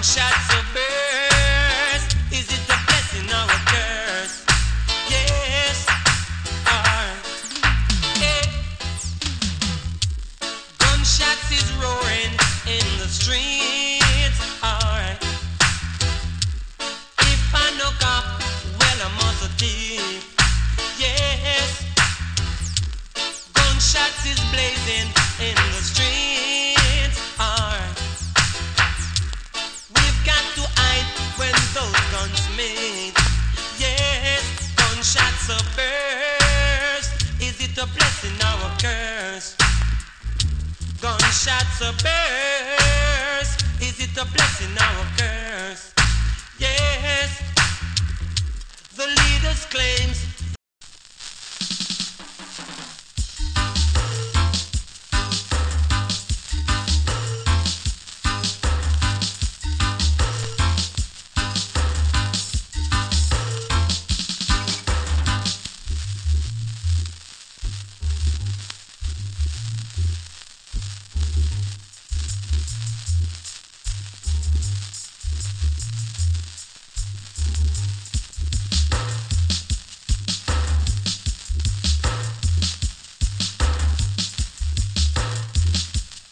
Gunshots a burst. Is it a blessing or a curse? Yes. Hey. Gunshots is roaring in the streets. Alright. If I knock up, well I must deep. Yes. Gunshots is blazing in the streets. Alright. We've got to hide when those guns meet. Yes. Gunshots a burst. Is it a blessing or a curse? Gunshots a burst. Is it a blessing or a curse? Yes. The leaders claims